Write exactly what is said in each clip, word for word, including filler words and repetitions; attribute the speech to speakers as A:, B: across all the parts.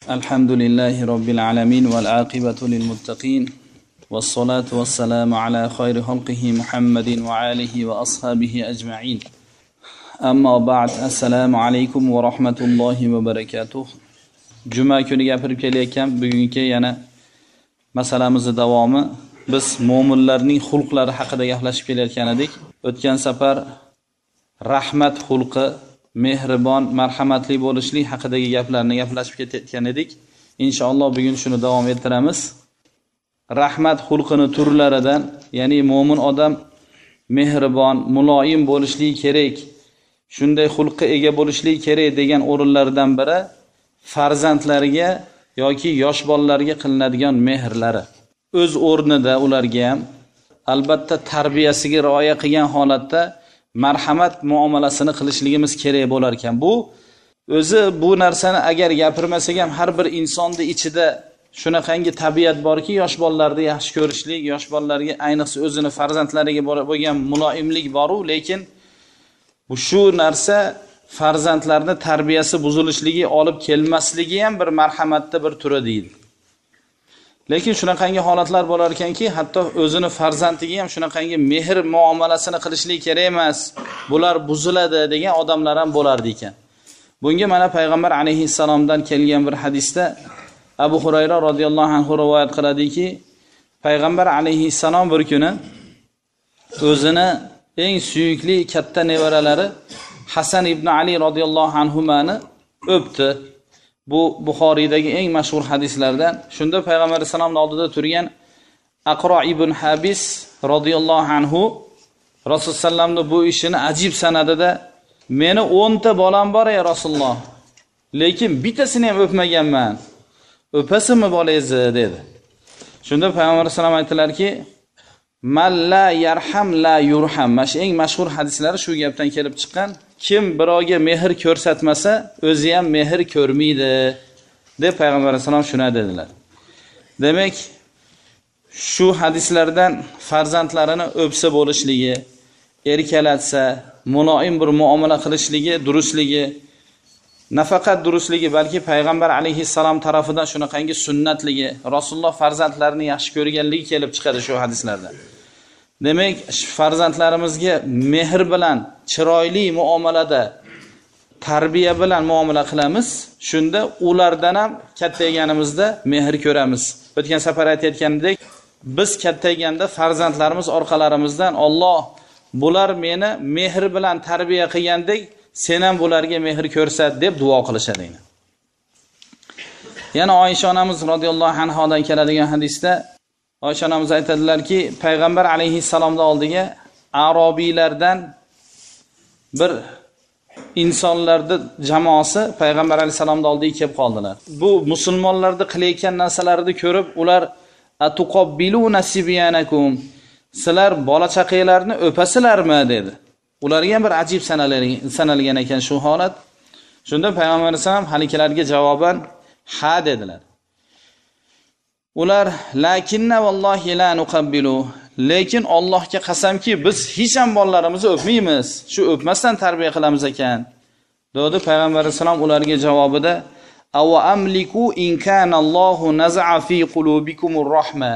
A: الحمد لله رب العالمين والعاقبة للمتقين والصلاة والسلام على خير خلقه محمد وآله وأصحابه أجمعين أما بعد السلام عليكم ورحمة الله وبركاته Cuma günü gapirib kelayotgan bugungi yana masalamizning davomi biz mo'minlarning xulqlari haqida gaplashib kelayotgan edik. O'tgan safar rahmat xulqi, mehribon, marhamatli bo'lishlik haqidagi gaplarni gaplashib ketgan edik. Inshaalloh bugun shuni davom ettiramiz. Rahmat xulqini turlaridan, ya'ni mo'min odam mehribon, muloyim bo'lishligi kerak, shunday xulqqa ega bo'lishligi kerak degan o'rinlardan biri farzandlariga yoki yosh bolalarga qilinadigan mehrlari. O'z o'rnida ularga ham albatta tarbiyasiga rioya qilgan holatda marhamat muomalasini qilishligimiz kerak bo'lar ekan. Bu o'zi bu narsani agar gapirmasak ham har bir insonning ichida shunaqangi tabiat borki, yosh bolalarni yaxshi ko'rishlik, yosh bolalarga ayniqsa o'zini farzandlariga bo'lgan muloyimlik bor-u, lekin bu shu narsa farzandlarning tarbiyasi buzilishligi olib kelmasligi ham bir marhamatda bir turi deydi. Lekin shunaqangi holatlar bo'lar ekanki, hatto o'zini farzandiga ham shunaqangi mehr muomalasini qilishlik kerak emas, bular buziladi degan odamlar ham bo'lardi ekan. Bunga mana payg'ambar alayhissalomdan kelgan bir hadisda Abu Hurayra radhiyallohu anhu rivoyat qiladiki, payg'ambar alayhissalom bir kuni o'zini eng suyukli katta nevaralari Hasan ibn Ali radhiyallohu anhumani o'pdi. Bu Buxoriydagi eng mashhur hadislardan. Shunda payg'ambar alayhisalomning oldida turgan Aqro ibn Habis radhiyallohu anhu Rasul sallamning bu ishini ajib sanadida, meni o'n ta bolam bor ey Rasululloh, lekin bittasini ham o'pmaganman. O'pasizmi bolangizni dedi. Shunda payg'ambar alayhisalom aytdilarki, "Man la yarham la yurham." Mana shu eng mashhur hadislari shu gapdan kelib chiqqan. Kim birovga mehr ko'rsatmasa, o'zi ham mehr ko'rmaydi deb payg'ambar alayhisalom shuna dedilar. Demak, shu hadislardan farzandlarini o'psa bo'lishligi, erkalatsa, muloyim bir muomala qilishligi, durustligi, nafaqat durustligi, balki payg'ambar alayhissalom tarafidan shunaqangi sunnatligi, Rasululloh farzandlarini yaxshi ko'rganligi kelib chiqadi shu hadislardan. Demak, farzandlarimizga mehr bilan, chiroyli muomalada, tarbiya bilan muomala qilamiz. Shunda ulardan ham kattayganimizda mehr ko'ramiz. O'tgan safar aytayotgandek, biz kattayganda farzandlarimiz orqalarimizdan Alloh bular meni mehr bilan tarbiya qilgandek, sen ham bularga mehr ko'rsat deb duo qilishadi. Yana Oysha onamiz radhiyallohu anhodan keladigan hadisda Oysha onamiz aytadilarki, payg'ambar alayhissalomning oldiga arobiylardan bir insonlarning jamoasi payg'ambar alayhissalomning oldiga kelib qoldilar. Bu musulmonlarning qilayotgan narsalarini ko'rib, ular atuqabbiluna sibyanakum, sizlar bola chaqanglarni o'pasizlarmi dedi. Ularga ham bir ajib sanalgan ekan shu holat. Shunda payg'ambar alayhissalom halikilarga javoban ha dedilar. Ular lakinna vallohi la nuqabbilu, lekin Allohga qasamki biz hech ham bolalarimizni o'pmaymiz, shu o'pmasdan tarbiya qilamiz ekan. Dedi payg'ambar alayhisalom ularga javobida aw amliku in kana Allohu naz'a fi qulubikumur rahma.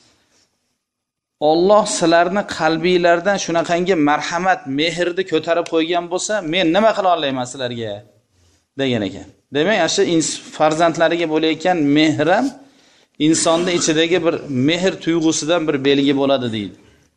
A: Alloh sizlarni qalbingizlardan shunaqangi marhamat, mehrni ko'tarib qo'ygan bo'lsa, men nima qila olmayman sizlarga degan ekan. Demak, shu farzandlariga bo'layotgan mehram insonning ichidagi bir mehr tuyg'usidan bir belgi bo'ladi deydi.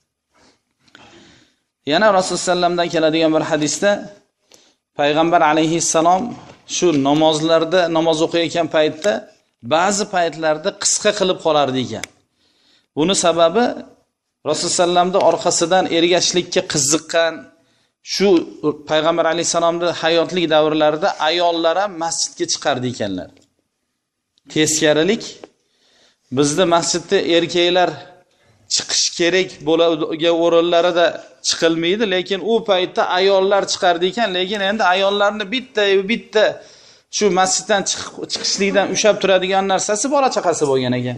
A: Yana Rasululloh sallamdan keladigan bir hadisda payg'ambar alayhissalom shu namozlarda namoz o'qiyotgan paytda ba'zi paytlarda qisqa qilib qolardi ekan. Buni sababi Rasululloh sallamning orqasidan ergashlikka qiziqqan shu payg'ambar alayhissalomning hayotlik davrlarida ayollar ham masjidga chiqardi ekanlar. Teskarilik, bizda masjidda erkaklar chiqish kerak bo'lgan o'rinlarida chiqilmaydi, lekin u paytda ayollar chiqardi ekan. Lekin endi ayollarni bitta bitta shu masjiddan chiqishlikdan ushab turadigan narsasi bola chaqasi bo'lgan ekan.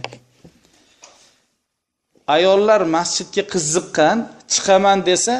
A: Ayollar masjidga qiziqqan, chiqaman desa,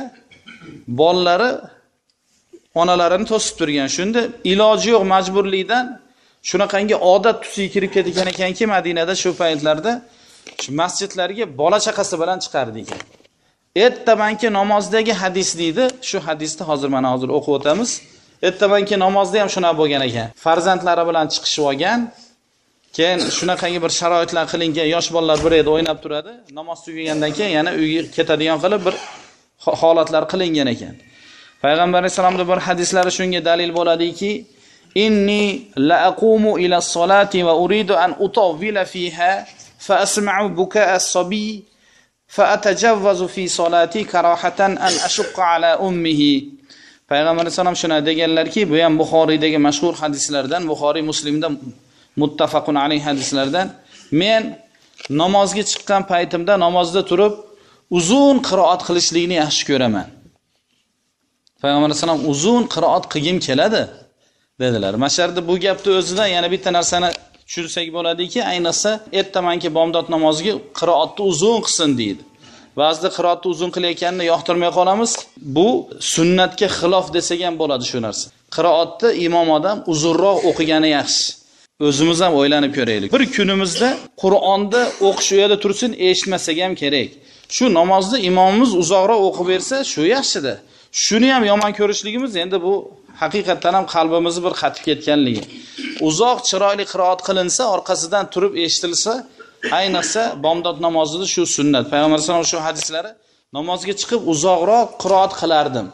A: bolalari onalarini to'sib turgan. Shunda iloji yo'q majburlikdan shunaqangi odat tusiga kirib ketgan ekanki, Madinada shu paytlarda shu masjidlarga bola chaqasi bilan chiqardi ekan. Ertamanki namozdagi hadis deydi, shu hadisni hozir mana hozir o'qib o'tamiz. Ertamanki namozda ham shuna bo'lgan ekan. Farzandlari bilan chiqishib olgan. Keyin shunaqangi bir sharoitlar qilingan, yosh bolalar bir yerda o'ynab turadi. Namoz tugagandan keyin yana uyga ketadigan qilib bir holatlar qilingan ekan. Payg'ambar alayhisolamning bir hadislari shunga dalil bo'ladiki, inni la aqumu ila as-salati va uridu an utawwila fiha fa asma'u bukaa as-sabi fa atajawwazu fi salati karahatan an ashqa ala ummihi. Payg'ambar alayhisolam shuna deganlarki, bu ham Buxoriydagi mashhur hadislardan, Buxoriy Muslimda muttafaqun alayh hadislardan, men namozga chiqqan paytimda namozda turib uzun qiroat qilishlikni yaxshi ko'raman. Payg'ambar alayhisolam uzun qiroat qilgim keladi dedilar. Masharda bu gapni o'zida yana bitta narsani tushunsak bo'ladiki, ayniqsa ertamanki bomdod namoziga qiroatni uzun qilsin deydi. Ba'zida qiroatni uzun qilayotganini yoqtirmay qolamiz. Bu sunnatga xilof desak ham bo'ladi shu narsa. Qiroatni imom odam uzunroq o'qigani yaxshi. O'zimiz ham o'ylanib ko'raylik. Bir kunimizda Qur'onni o'qish u yerda tursin, eshitmasak ham kerak. Shu namozni imomimiz uzoqroq o'qib bersa, shu yaxshida. Shuni ham yomon ko'rishligimiz endi bu haqiqatan ham qalbimizni bir qatib ketganligi. Uzoq chiroyli qiroat qilinsa, orqasidan turib eshitilsa, ayniqsa bomdod namozida shu sunnat. Payg'ambar sollallohu alayhi vasallam shu hadislari namozga chiqib uzoqroq qiroat qilardim.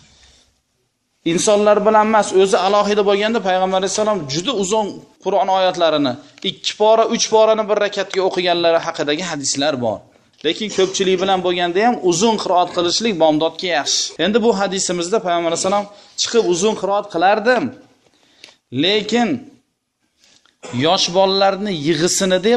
A: insonlar bilan emas, o'zi alohida bo'lganda Payg'ambar alayhisalom juda uzun Qur'on oyatlarini ikki pora, uch porani bir rakatga o'qiganlari haqidagi hadislar bor. Lekin ko'pchilik bilan bo'lganda ham uzun qiroat qilishlik bomdodga yaxshi. Endi bu hadisimizda Payg'ambar alayhisalom chiqib uzun qiroat qilardim. Lekin yosh bolalarni yig'isini deb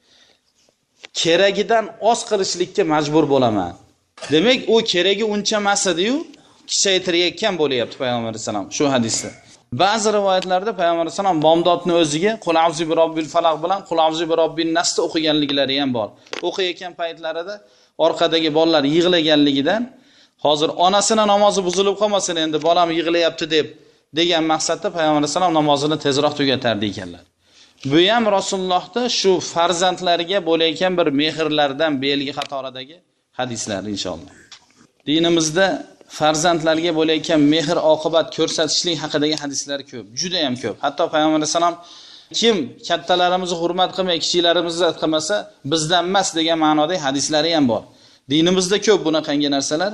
A: keragidan oz qilishlikka majbur bo'laman. Demak, u keragi uncha emas edi-yu, kichaytirayotgan bo'layapti Payg'ambar alayhisalom shu hadisda. Ba'zi rivoyatlarda Payg'ambar alayhisalom bomdodni o'ziga Qul a'uzu bi robbil falaq bilan Qul a'uzu bi robbin nasni o'qiganliklari ham bor. O'qiyotgan paytlarida orqadagi bolalar yig'laganligidan hozir onasini namozi buzilib qolmasin, endi bolam yig'layapti deb degan maqsadda Payg'ambar alayhisalom namozini tezroq tugatardi ekanlar. Bu ham Rasulullohda shu farzandlariga bo'layotgan bir mehrlardan belgi qatoridagi hadislar inshaalloh. Dinimizda farzandlarga bo'layotgan mehr oqibat ko'rsatishlik haqidagi hadislar ko'p, juda ham ko'p. Hatto Payg'ambar alayhisalom kim kattalarimizni hurmat qilmay, kichiklarimizni qilmasa bizdan emas degan ma'nodagi hadislari ham bor. Dinimizda ko'p bunaqangi narsalar.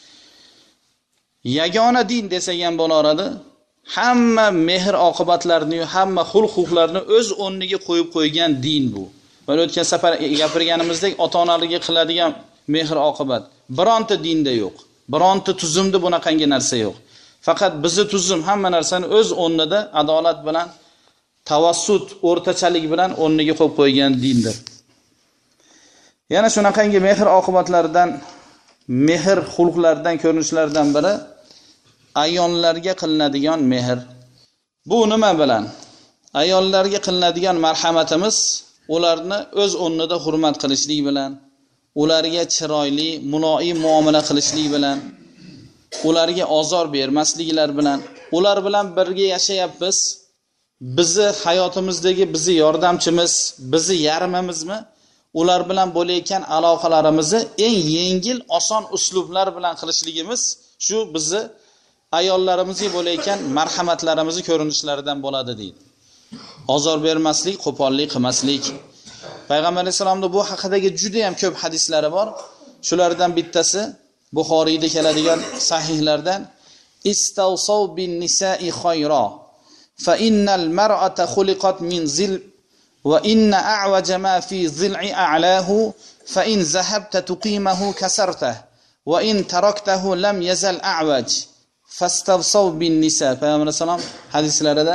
A: Yagona din desak ham bo'laradi. Hamma mehr oqibatlarini, hamma xulq-xuquqlarni o'z o'rniga qo'yib qo'ygan din bu. Mana o'tgan safar gapirganimizdek ota-onalarga qiladigan mehr oqibat bironta dinda yo'q. Bironta tuzumda bunaqangi narsa yo'q. Faqat bizi tuzum hamma narsani o'z o'rnida adolat bilan, tavassut, o'rtachalik bilan o'rniga qo'yib qo'ygan dindir. Yana shunaqangi mehr oqibatlaridan, mehr xulqlaridan, ko'rinishlardan biri ayollarga qilinadigan mehr. Bu nima bilan? Ayollarga qilinadigan marhamatimiz ularni o'z o'rnida hurmat qilishlik bilan, ularga chiroyli, muloyim muomala qilishlik bilan, ularga ozor bermasliklar bilan, ular bilan birga yashayapmiz. Bizi hayotimizdagi bizi yordamchimiz, bizi yarmimizmi? Ular bilan bo'layotgan aloqalarimizni eng yengil, oson uslublar bilan qilishligimiz shu bizi ayollarimizga bo'layotgan marhamatlarimizni ko'rinishlaridan bo'ladi deydi. Ozor bermaslik, qo'pollik qilmaslik. Payg'ambar alayhisalomda bu haqidagi juda ham ko'p hadislari bor. Shulardan bittasi Buxoriyda keladigan sahihlardan Istawsaw bin nisa'i khayra fa innal mar'ata khuliqat min zil wa inna a'waja ma fi zil'i a'lahu fa in zahabta tuqimahu kasartah wa in taraktahu lam yazal a'waj fastawsaw bin nisa. Payg'ambar alayhisalom hadislarida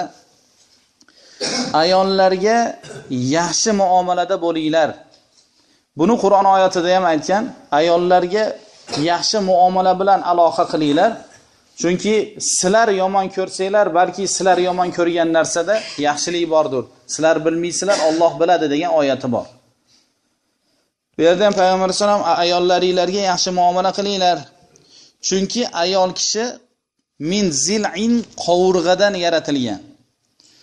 A: ayollarga yaxshi muomalada bo'linglar. Buni Qur'on oyatida ham aytgan, ayollarga yaxshi muomala bilan aloqa qilinglar. Chunki sizlar yomon ko'rsanglar, balki sizlar yomon ko'rgan narsada yaxshilik bordir. Sizlar bilmaysizlar, Alloh biladi degan oyati bor. Bu yerda ham Payg'ambar alayhisalom ayollaringlarga yaxshi muomala qilinglar. Chunki ayol kishi min zil'in qovurg'adan yaratilgan.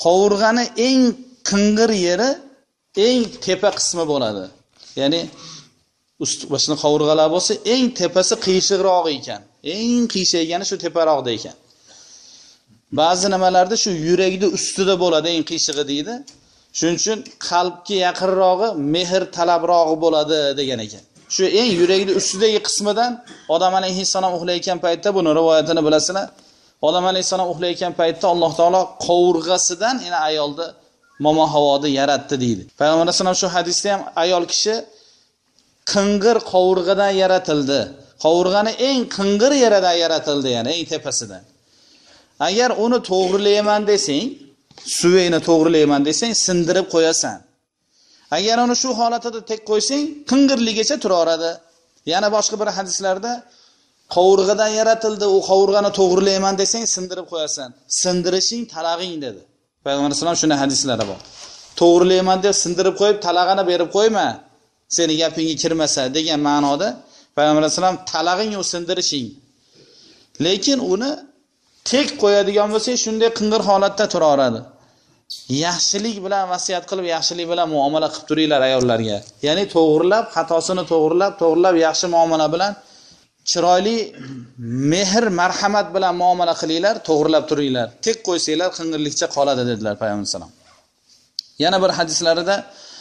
A: qovurg'ani eng qing'ir yeri eng tepa qismi bo'ladi. Ya'ni ust boshini qovurg'alar bo'lsa, eng tepasi qiyshiqroq ekan. Eng qiyshaygani shu teparoqda ekan. Ba'zi nimalarda shu yurakning ustida bo'ladi, eng qiyshig'i deydi. Shuning uchun qalbga yaqinrog'i, mehr talabrog'i bo'ladi degan ekan. Shu eng yurakning ustidagi qismidan Odam alayhissalom uxlayotgan paytda, buni rivoyatini bilasizlar. Odam alayhissalom uxlayotgan paytda Alloh taolo qovurg'asidan yana ayolni momo havoni yaratdi deydi. Payg'ambar alayhissalom shu hadisda ham ayol kishi qing'ir qovurg'adan yaratildi. Qovurg'ani eng qing'ir yeridan yaratildi, ya'ni eng tepasidan. Agar uni to'g'rilayman desang, suveyni to'g'rilayman desang, sindirib qo'yasan. Agar uni shu holatida tek qo'ysang, qing'irligicha turaveradi. Yana boshqa bir hadislarda qovurg'adan yaratildi, u qovurg'ani to'g'rilayman desang, sindirib qo'yasan. Sindirishing talag'ing dedi. Payg'ambar sollallohu alayhi vasallam shuna hadislari bor. To'g'rilayman deb sindirib qo'yib, talag'ini berib qo'yma, seni gapingga kirmasa degan ma'noda Payg'ambar sollallohu alayhi vasallam talag'ing u sindirishing. Lekin uni tek qo'yadigan bo'lsa, shunday qing'ir holatda turaveradi. Yaxshilik bilan vasiyat qilib, yaxshilik bilan muomala qilib turinglar ayollarga. Ya'ni to'g'rilab, xatosini to'g'rilab, to'g'rilab yaxshi muomala bilan, chiroyli mehr, marhamat bilan muomala qilinglar, to'g'rilab turinglar. Tek qo'ysanglar qing'irlikcha qoladi dedilar Payg'ambar sollallohu alayhi vasallam. Yana bir hadislarida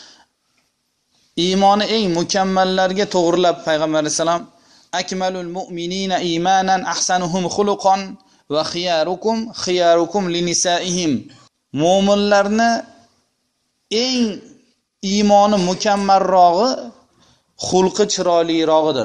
A: iymoni eng mukammallarga to'g'rilab Payg'ambar alayhisalom akmalul mu'minina imanan ahsanuhum xuluqan va xiyarukum xiyarukum linisaihim. Mo'minlarni eng iymoni mukammalrog'i xulqi chiroylirog'idir.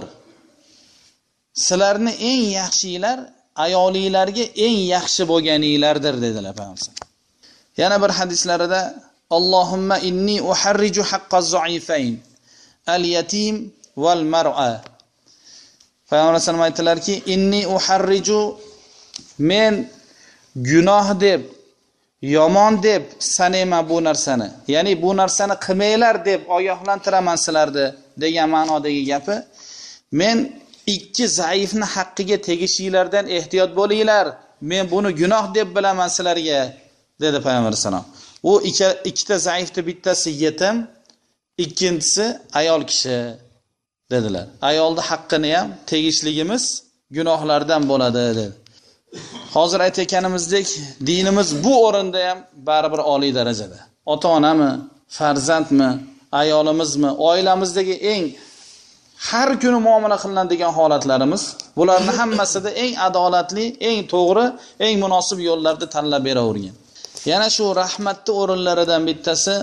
A: Sizlarni eng yaxshilar ayolinglarga eng yaxshi bo'lganinglardir dedilar Payg'ambar. Yana bir hadislarida Allohumma inni uharriju haqqaz zo'ifayn al-yatim wal mar'a. Payg'ambar sollallohu aytdilarki, inni uharriju, men gunoh deb, yomon deb sanayman bu narsani. Ya'ni bu narsani qilmanglar deb ogohlantiraman sizlarni degan ma'nodagi gapi. Men ikki zaifni haqqiga tegishinglardan ehtiyot bo'linglar. Men buni gunoh deb bilaman sizlarga dedi Payg'ambar sollallohu alayhi vasallam. U ikkita zaifni bittasi yetim, ikkinchisi ayol kishi dedilar. Ayolning haqqini ham tegishligimiz gunohlardan bo'ladi dedi. Hozir aytganimizdek, dinimiz bu o'rinda ham baribir oliy darajada. Ota-onami, farzandmi, ayolimizmi, oilamizdagi eng har kuni muomala qilinadigan holatlarimiz, bularni hammasida eng adolatli, eng to'g'ri, eng munosib yo'llarni tanlab beravergan. Yana shu rahmatli o'rinlaridan bittasi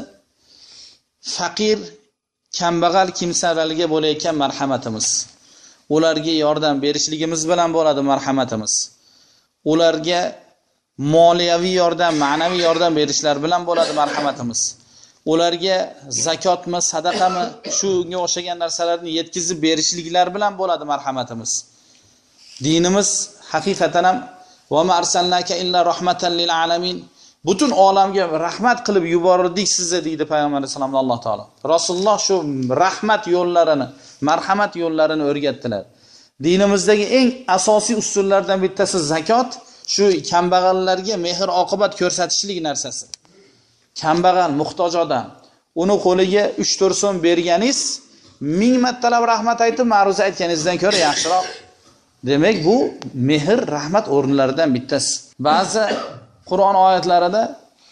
A: faqir, kambag'al kimsalarga bo'layotgan marhamatimiz. Ularga yordam berishligimiz bilan bo'ladi marhamatimiz. Ularga moliyaviy yordam, ma'naviy yordam berishlar bilan bo'ladi marhamatimiz. Ularga zakotmi, sadaqami, shunga o'xshagan narsalarni yetkazib berishliklar bilan bo'ladi marhamatimiz. Dinimiz haqiqatan ham va ma arsalnaka illa rahmatan lil alamin, butun olamga rahmat qilib yubordik sizni deydi Payg'ambar sollallohu alayhi vasallam. Alloh taolo Rasululloh shu rahmat yo'llarini, marhamat yo'llarini o'rgatdilar. Dinimizdagi eng asosiy usullardan bittasi zakot, shu kambag'allarga mehr oqibat ko'rsatishlik narsasi. Kambag'al, muhtoj odam, uni qo'liga uch to'rt so'm berganingiz, ming martalab rahmat aytib ma'ruza aytganingizdan ko'ra yaxshiroq. Demak, bu mehr, rahmat o'rinlaridan bittasi. Ba'zi Qur'on oyatlarida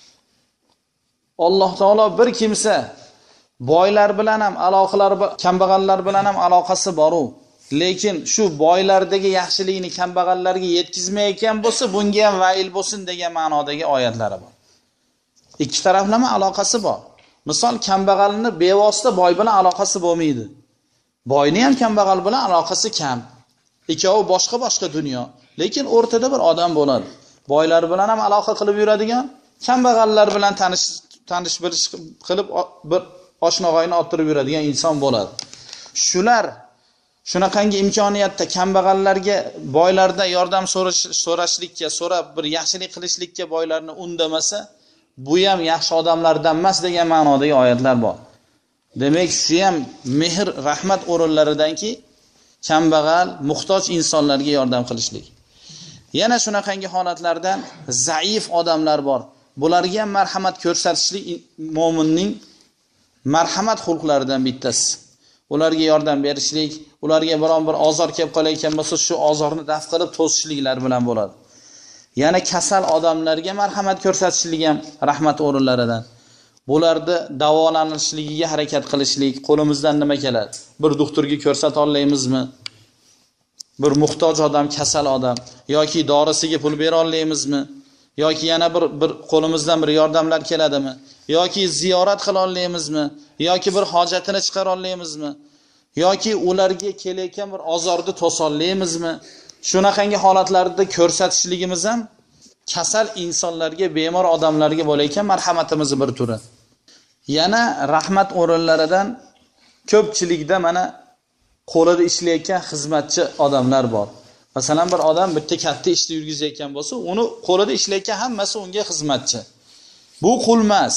A: Alloh taolo bir kimsa boylar bilan ham aloqalari, kambag'allar bilan ham aloqasi bor-u, lekin shu boylardagi yaxshilikni kambag'allarga yetkazmayotgan bo'lsa, bunga ham va'il bo'lsin degan ma'nodagi oyatlari bor. Ikki taraflama aloqasi bor. Misol, kambag'alni bevosita boy bilan aloqasi bo'lmaydi. Boyni ham kambag'al bilan aloqasi kam. Ikkovi boshqa-boshqa dunyo, lekin o'rtada bir odam bo'ladi. Boylar bilan ham aloqa qilib yuradigan, kambag'allar bilan tanish tanish bilish qilib bir oshna-g'oyni oltirib yuradigan inson bo'ladi. Shular shunaqangi imkoniyatda kambag'allarga, boylarda yordam so'rash so'rashlikka, so'rab bir yaxshilik qilishlikka boylarni undamasa, bu ham yaxshi odamlardan emas degan ma'nodagi oyatlar bor. Demak, shu ham mehr, rahmat o'rinlaridanki, kambag'al, muhtoj insonlarga yordam qilishlik. Yana shunaqangi holatlardan zaif odamlar bor. bularga ham marhamat ko'rsatishlik mo'minning marhamat xulqlaridan bittasi. Ularga yordam berishlik, ularga biron bir ozor kelib qolayotgan bo'lsa, shu ozorni daf qilib to'sishliklar bilan bo'ladi. Yana kasal odamlarga marhamat ko'rsatishlik ham rahmat o'rinlaridan. Bularni davolanishligiga harakat qilishlik, qo'limizdan nima keladi? Bir doktorga ko'rsata olamizmi? Bir muhtoj odam, kasal odam yoki dorisiga pul bera olamizmi? Yoki yana bir bir qo'limizdan bir yordamlar keladimi? Yoki ziyorat qila olamizmi? Yoki bir hojatini chiqara olamizmi? Yoki ularga kelayotgan bir ozorni to'sa olamizmi? Shunaqangi holatlarda ko'rsatishligimiz ham kasal insonlarga, bemor odamlarga bo'layotgan marhamatimiz bir turi. Yana rahmat o'rinlaridan ko'pchilikda mana qo'lida ishlayotgan xizmatchi odamlar bor. Masalan, bir odam bitta katta ishni yurgizayotgan bo'lsa, uni qo'lida ishlayotgan hammasi unga xizmatchi. Bu qul emas.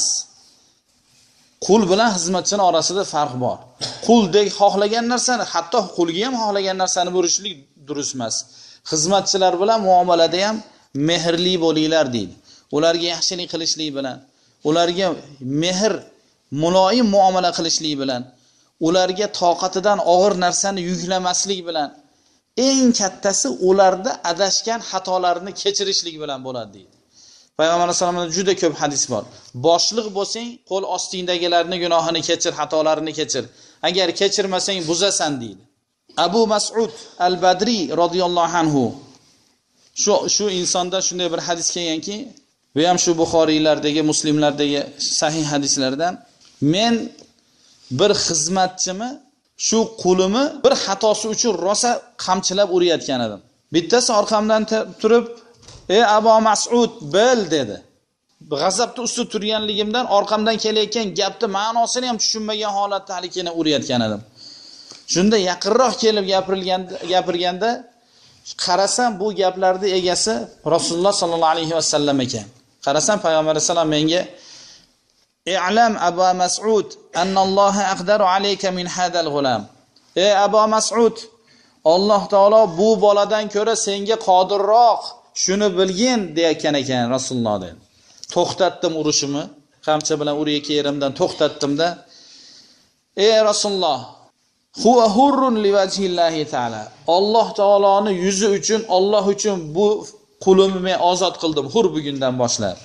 A: Qul bilan xizmatchining orasida farq bor. Quldek xohlagan narsani, hatto qulga ham xohlagan narsani berishlik durust emas. Xizmatchilar bilan muomalada ham mehrli bo'linglar deydi. Ularga yaxshilik qilishlik bilan, ularga mehr, muloyim muomala qilishlik bilan, ularga toqatidan og'ir narsani yuklamaslik bilan, eng kattasi ularda adashgan xatolarni kechirishlik bilan bo'ladi deydi. Payg'ambar sollallohu alayhi vasallamning juda ko'p hadis bor. Boshliq bo'lsang, qo'l ostingdagilarning gunohini kechir, xatolarini kechir. Agar kechirmasang buzasan deydi. Abu Mas'ud al-Badri radhiyallohu anhu shu shu insonda shunday bir hadis kelganki, bu ham shu Buxoriylardagi, Muslimlardagi sahih hadislardan, men bir xizmatchimi shu qulimi bir xatosi uchun rosa qamchilab urayotgan edim. Bittasi orqamdan turib, "Ey Abu Mas'ud, bil" dedi. G'azabda ustida turganligimdan orqamdan kelayotgan gapni ma'nosini ham tushunmagan holatda halikini urayotgan edim. Shunda yaqinroq kelib gapirilganda gapirganda qarasam bu gaplarning egasi Rasululloh sallallohu alayhi vasallam ekan. Qarasam Payg'ambar sollallohu alayhi vasallam menga "I'lam Abu Mas'ud annalloha aqdaru alayka min hadal g'ulam." Ey Abu Mas'ud, Alloh taolo bu boladan ko'ra senga qodirroq, shuni bilgin deyotgan ekan Rasululloh dedi. To'xtatdim urushimni, qamchi bilan urayotgan yerimdan to'xtatdim-da, "Ey Rasululloh, huwa hurrun liwajhillahi ta'ala." Alloh taoloning yuzi uchun, Alloh uchun bu qulimni men ozod qildim hur bugundan boshlab.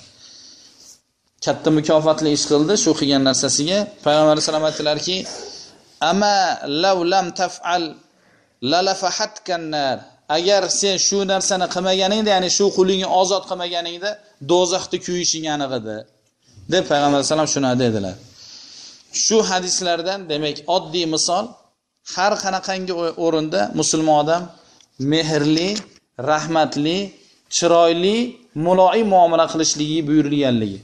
A: Katta mukofotli ish qildi shu qilgan narsasiga. Payg'ambar sollallohu alayhi vasallam aytdilarki, "Ama law lam taf'al lalafahatkan nar." Agar sen shu narsani qilmaganingda, ya'ni shu qulingni ozod qilmaganingda do'zaxda kuyishing aniq edi, deb Payg'ambar sollallohu alayhi vasallam shuni dedilar. Shu hadislardan, demak, oddiy misol, har qanaqangi o'rinda musulmon odam mehrli, rahmatli, chiroyli, muloyim muomala qilishligi buyurilganligi.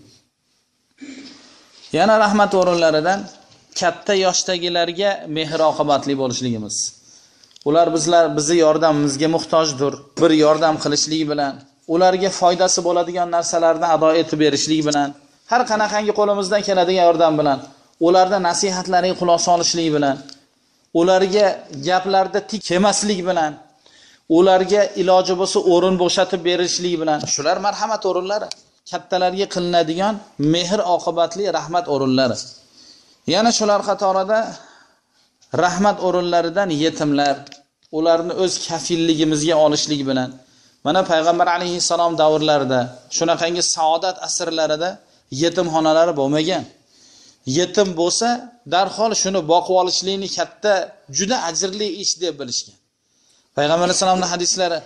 A: Yana rahmat o'rinlaridan katta yoshdagilarga mehr oqibatli bo'lishligimiz. Ular bizlar bizi yordamimizga muhtojdir. Bir yordam qilishlik bilan, ularga foydasi bo'ladigan narsalarni ado etib berishlik bilan, har qanaqangi qo'limizdan keladigan yordam bilan, ularda nasihatlariga quloq solishlik bilan, ularga gaplarda tik kelmaslik bilan, ularga iloji bo'lsa o'rin bo'shatib berishlik bilan, shular marhamat o'rinlari, kattalarga qilinadigan mehr oqibatli rahmat o'rinlari. Yana shular qatorida rahmat o'rinlaridan yetimlar, ularni o'z kafilligimizga olishlik bilan, mana Payg'ambar alayhissalom davrlarida, shunaqangi saodat asrlarida yetimxonalari bo'lmagan. Yetim bo'lsa, darhol shuni boqib olishlikni katta, juda ajrli ish deb bilishgan. Payg'ambar alayhissalomning hadislari,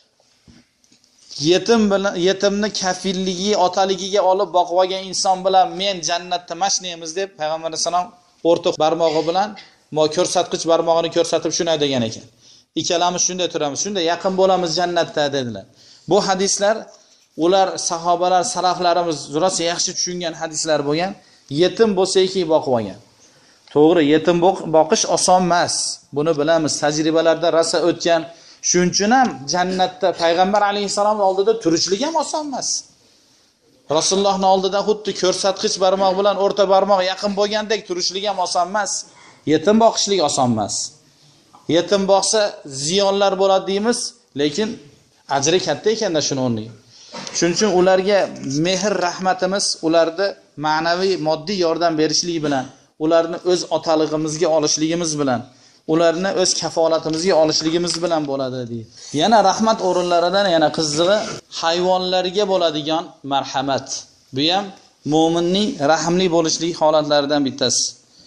A: yetim bilan yetimni kafilligi, otaligiga olib boqib olgan inson bilan men jannatda mashnaymiz deb Payg'ambar alayhissalom o'rtoq barmog'i bilan mo ko'rsatqich barmog'ini ko'rsatib shunday degan ekan. Ikkalamiz shunday turamiz, shunday yaqin bo'lamiz jannatda dedilar. Bu hadislar ular sahobalar, salaflarimiz rosa yaxshi tushungan hadislar bo'lgan. Yetim bo'lsa-ki boqib olgan. To'g'ri, yetim boqish oson emas. Buni bilamiz, tajribalarda rosa o'tgan. Shuning uchun ham jannatda Payg'ambar alayhisalom oldida turishlik ham oson emas. Rasulullohning oldida xuddi ko'rsatqich barmoq bilan o'rta barmoq yaqin bo'lgandek turishlik ham oson emas. Yetim boqishlik oson emas. Yetim boqsa ziyonlar bo'ladi deymiz, lekin ajri katta ekanda shuni o'rniga. Shuning uchun ularga mehr rahmatimiz ularni ma'naviy moddiy yordam berishlik bilan, ularni o'z otaligimizga olishligimiz bilan, ularni o'z kafolatimizga olishligimiz bilan bo'ladi deydi. Yana rahmat o'rinlaridan yana qizig'i hayvonlarga bo'ladigan marhamat. Bu ham mu'minning rahmli bo'lishlik holatlaridan bittasi.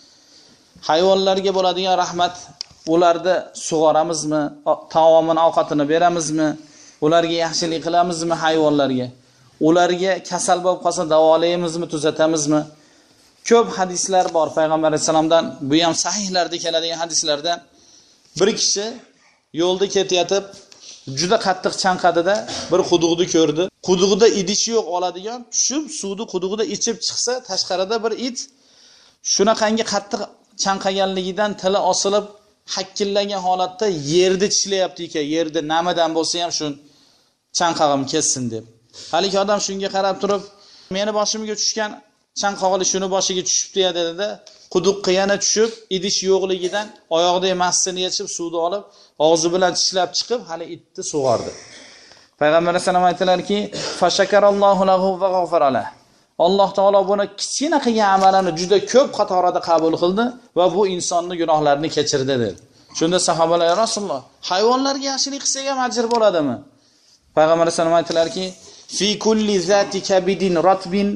A: Hayvonlarga bo'ladigan rahmat, ularni sug'oramizmi, taomini, ovqatini beramizmi, ularga yaxshilik qilamizmi hayvonlarga? Ularga kasal bo'lib qolsa davolaymizmi, tuzatamizmi? Ko'p hadislar bor payg'ambar vasallamdan, bu ham sahihlarda keladigan hadislarda bir kishi yo'lda ketayotib juda qattiq chanqadida bir quduqni ko'rdi. Quduqda idish yo'q oladigan, tushib suvni quduqda ichib chiqsa, tashqarida bir it shunaqangi qattiq chanqaganligidan tili osilib, hakkillagan holatda yerda tishlayapti ekan, yerda namadan bo'lsa ham shu chanqag'im kessin deb. Haligi odam shunga qarab turib, meni boshimga tushgan chanqog'li shuni boshiga tushibdi ya dedi-da, quduqqa yana tushib, idish yo'qligidan oyoqdagi massini yechib suvni olib, og'zi bilan tishlab chiqib, hali itni sug'ordi. Payg'ambar vasallam aytdilarki, "Fashakarallohu lahu va g'afara lahu." Alloh taolo buni kichkina qilgan amalini juda ko'p qatorida qabul qildi va bu insonning gunohlarini kechirdi dedi. Shunda sahobalar: "Ya Rasululloh, hayvonlarga yaxshilik qilsak ham ajr bo'ladimi?" Payg'ambar vasallam aytdilarki, "Fi kulli zati kabidin ratbin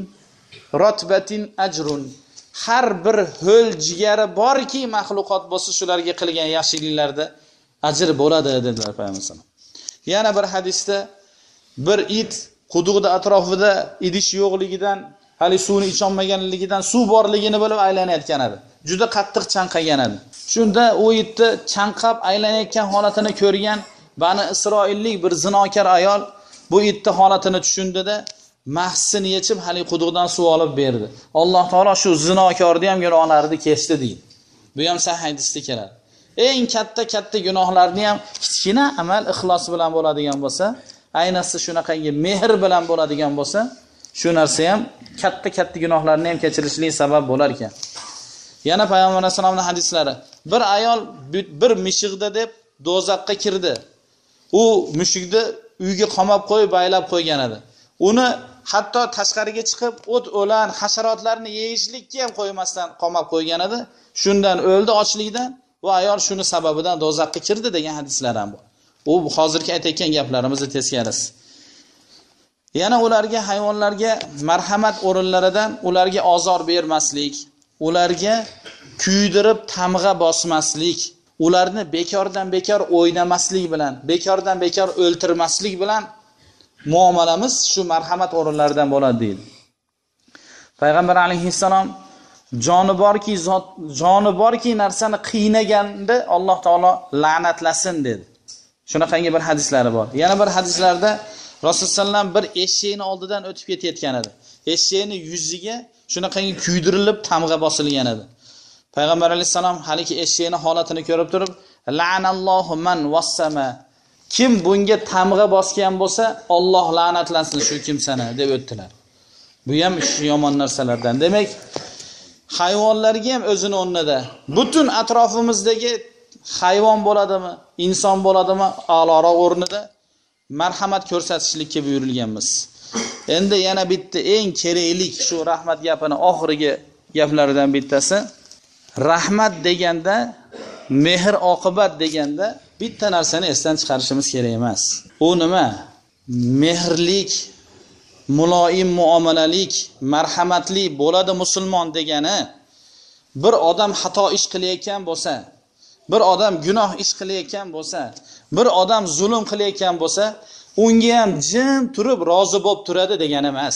A: ratbatin ajrun." Har bir ho'l jigari borki, mahluqot bo'lsa shularga qilgan yaxshiliklarda ajr bo'ladi dedilar Payg'ambar vasallam. Yana bir hadisda bir it quduqda atrofida idish yo'qligidan, hali suvni icholmaganligidan, suv borligini bilib aylanayotgan edi. Juda qattiq chanqagan edi. Shunda u itni chanqab aylanayotgan holatini ko'rgan Bani Isroillik bir zinokor ayol bu itni holatini tushundida mahsini yechib hali quduqdan suv olib berdi. Alloh taolo shu zinokorni ham gunohlarini kesdi deydi. Bu ham sahih hadisda keladi. Eng katta-katta gunohlarni ham kichkina amal ixlos bilan bo'ladigan bo'lsa, ayniqsa shunaqangi mehr bilan bo'ladigan bo'lsa, shu narsa ham katta-katta gunohlarni ham kechirishlik sabab bo'lar ekan. Yana payg'ambar vasallamning hadislari. Bir ayol bir mishiqda deb do'zaxga kirdi. U mushukni uyga qamab qo'yib, baylab qo'ygan edi. Uni hatto tashqariga chiqib, o't o'lan, hasharotlarni yeyishlikka ham qo'ymasdan qamab qo'ygan edi. Shundan o'ldi ochlikdan. Bu ayol shuni sababidan do'zaxga kirdi degan hadislar ham bor. U hozirgi aytayotgan gaplarimizni teskarisi. Yana ularga, hayvonlarga marhamat o'rinlaridan ularga ozor bermaslik, ularga kuydirib tamg'a bosmaslik, ularni bekordan bekor o'ynamaslik bilan, bekordan bekor o'ltirmaslik bilan muomalamiz shu marhamat o'rinlaridan bo'ladi deydi. Payg'ambar alayhissalom joni borki, zot joni borki narsani qiynaganda Alloh taolo la'natlasin dedi. Shunaqangi bir hadislari bor. Yana bir hadislarda Rasululloh sallam bir eshakni oldidan o'tib ketayotgan edi. Eshakni yuziga shunaqangi kuydirilib tamg'a bosilgan edi. Payg'ambar alayhissalom haligi eshakni holatini ko'rib turib, la'nallohu man wassama. Kim bunga tamg'a bosgan bo'lsa, Alloh la'natlansin shu kimsani deb o'tdilar. Bu ham yomon narsalardan. Demak, hayvonlarga ham o'zini o'rnida, butun atrofimizdagi hayvon bo'ladimi, inson bo'ladimi, a'loroq o'rnida marhamat ko'rsatishlikka buyurilganmiz. Endi yana bitta eng keraklik shu rahmat gapini oxirgi gaplaridan bittasi, rahmat deganda, mehr oqibat deganda bitta narsani esdan chiqarishimiz kerak emas. U nima? Mehrlik, muloyim muomalalik, marhamatli bo'ladi musulmon degani, bir odam xato ish qilayotgan bo'lsa, bir odam gunoh ish qilayotgan bo'lsa, bir odam zulm qilayotgan bo'lsa, unga ham jim turib rozi bo'lib turadi degani emas.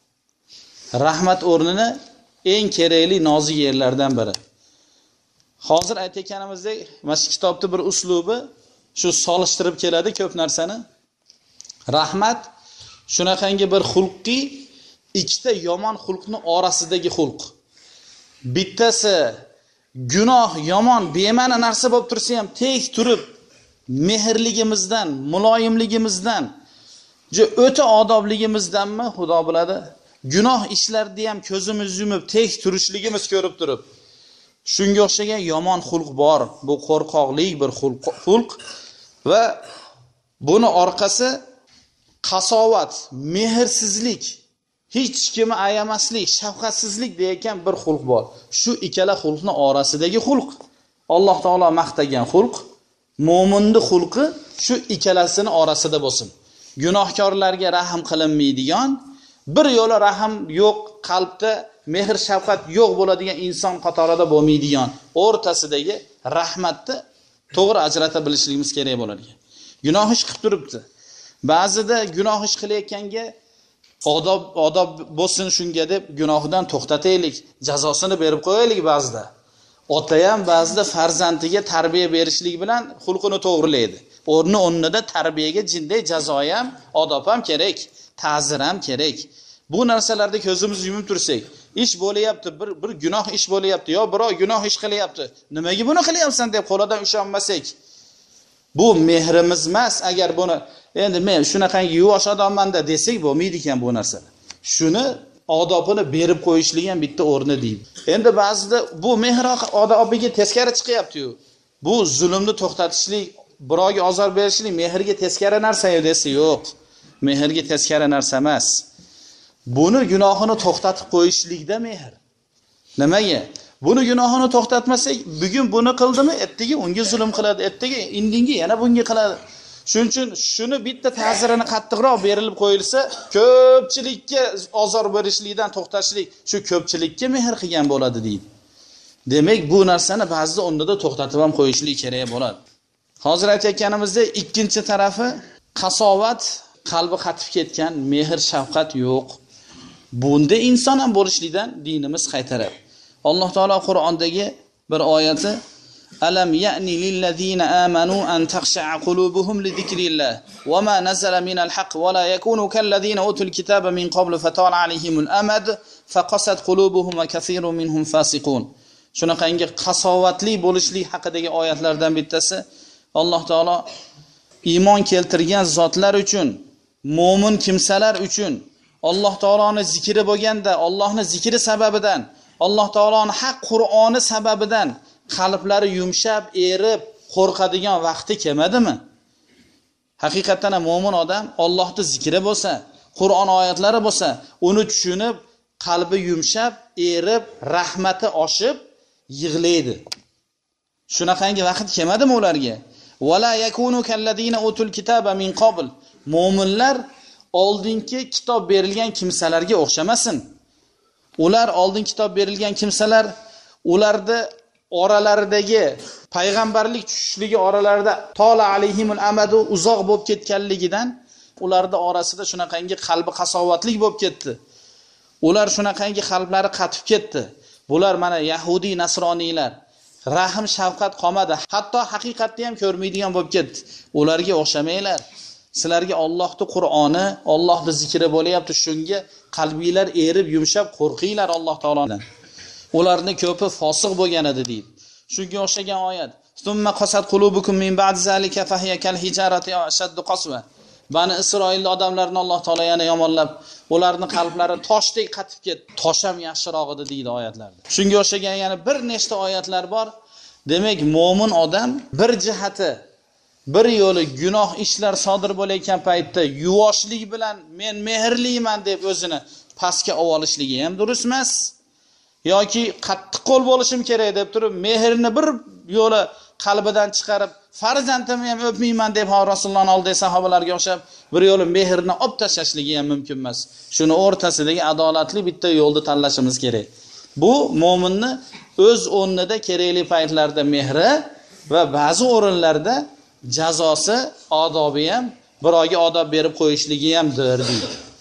A: Rahmat o'rnini eng kerakli nozik yerlardan biri. Hozir aytayotganimizdek, mana shu kitobda bir uslubi shu solishtirib keladi ko'p narsani. Rahmat shunaqangi bir xulqi, ikkita yomon xulqni orasidagi xulq. Bittasi gunoh, yomon, bema'ni narsa bo'lib tursa ham tek turib mehrligimizdan, muloyimligimizdan, jo o'ta odobligimizdanmi Xudo biladi. Gunoh ishlarni ham ko'zimiz yumib tek turishligimiz ko'rib turib, shunga o'xshagan yomon xulq bor. Bu qo'rqoqlik bir xulq va buni orqasi
B: qasovat, mehrsizlik, hech kimni ayamaslik, shafqatsizlik degan bir xulq bor. Shu ikkala xulqning orasidagi xulq Alloh taolo maqtagan xulq, mo'minning xulqi shu ikkalasini orasida bo'lsin. Gunohkorlarga rahm qilinmaydigan, bir yo'la rahm yo'q, qalbda mehr shafqat yo'q bo'ladigan inson qatorida bo'lmaydigan, o'rtasidagi rahmatni to'g'ri ajrata bilishligimiz kerak bo'ladi. Gunoh ish qilib turibdi. Ba'zida gunoh ish qilayotganga odob odob bo'lsin shunga deb gunohidan to'xtataylik, jazosini berib qo'yaylik ba'zida. Ota ham ba'zida farzandiga tarbiya berishlik bilan xulqini to'g'rilaydi. O'rni o'rnida tarbiyaga jinday jazo ham, odob ham kerak, ta'zir ham kerak. Bu narsalarda ko'zimizni yumib tursak, ish bo'layapti, bir bir gunoh ish bo'layapti, yo birov gunoh ish qilyapti. Nimaga buni qilyapsan deb qo'lidan ushonmasak, bu mehrimiz emas. Agar buni endi men shunaqangi yuvosh odamman-da desak bo'lmaydi ekan bu narsa. Shuni odobini berib qo'yishlik ham bitta o'rni deydi. Endi ba'zida bu mehr odobiga teskari chiqyapti-yu. Bu zulmni to'xtatishlik, birovga ozor berishlik mehrga teskari narsa-yu desa yo'q. Mehrga teskari narsa emas. Buni gunohini to'xtatib qo'yishlikda mehr. Nimaga? Buni gunohini to'xtatmasak, bugun buni qildimi, ertaga unga zulm qiladi, ertaga indinga yana bunga qiladi. Shuning uchun shuni bitta ta'zirini qattiqroq berilib qo'yilsa, ko'pchilikka ozor berishlikdan to'xtashlik, shu ko'pchilikka mehr qilgan bo'ladi deydi. Demak, bu narsani ba'zida o'rnida to'xtatib ham qo'yishlik kerak bo'ladi. Hozir aytayotganimizda ikkinchi tarafi qasovat, qalbi qatib ketgan, mehr shafqat yo'q. Bunda inson ham bo'lishlikdan dinimiz qaytaradi. Alloh taolo Qur'ondagi bir oyati Alam ya'ni lillazina amanu an takhsha'a qulubuhum li zikrillah wa ma nazala minal haqq wa la yakunu kallazina utul kitaba min qablu fatala alayhimul amad faqasat qulubuhum wa kathirun minhum fasiqun. Shunaqangi qasovatli bo'lishlik haqidagi oyatlardan bittasi Alloh taolo iymon keltirgan zotlar uchun, mo'min kimsalar uchun Alloh taoloning zikri bo'lganda, Allohning zikri sababidan, Alloh taoloning haq Qur'oni sababidan qalblari yumshab, erib, qo'rqadigan vaqti kelmadimi? Haqiqatan ham mo'min odam Allohning zikri bo'lsa, Qur'on oyatlari bo'lsa, uni tushunib, qalbi yumshab, erib, rahmati oshib, yig'laydi. Shunaqangi vaqt kelmadimi ularga? Wala yakunu kallazina utul kitaba min qabl. Mo'minlar oldingi kitob berilgan kimsalarga o'xshamasin. Ular oldin kitob berilgan kimsalar, ularda oralaridagi payg'ambarlik tushishligi oralarida tola alayhimul amadu uzoq bo'lib ketganligidan ularda orasida shunaqangi qalbi qasovatlik bo'lib ketdi. Ular shunaqangi qalblari qatib ketdi. Bular mana Yahudi, Nasroniylar, rahm shafqat qolmadi. Hatto haqiqatni ham ko'rmaydigan bo'lib ketdi. Ularga o'xshamanglar. Sizlarga Allohning Qur'oni, Allohning zikri bo'layapti, shunga qalbinglar erib, yumshab qo'rqinglar Alloh taolodan. Ularning ko'pi fosiq bo'lgan edi deydi. Shunga o'xshagan oyat. Summa qasat qulubukum min ba'd zalika fahiya kal hijarati ashaddu qaswa. Bani Isroil odamlarini Alloh taolo yana yomonlab, ularning qalblari toshdek qatib ketdi. Tosh ham yaxshiroq edi deydi oyatlarda. Shunga o'xshagan yana bir nechta oyatlar bor. Demak, mo'min odam bir jihati bir yo'li gunoh ishlar sodir bo'layotgan paytda yuvoshlik bilan men mehrliman deb o'zini pastga olishligi ham durust emas. Yoki qattiq qo'l bo'lishim kerak deb turib, mehrni bir yo'li qalbidan chiqarib, farzandimni ham o'pmayman deb Rasululloh oldidagi sahobalarga o'xshab bir yo'li mehrni olib tashlashlik ham mumkin emas. Shuni o'rtasidagi adolatli bitta yo'lni tanlashimiz kerak. Bu mo'minni o'z o'rnida kerakli paytlarda mehri va ba'zi o'rinlarda jazosi, odobi ham, birovga odob berib qo'yishligi hamdir deydi.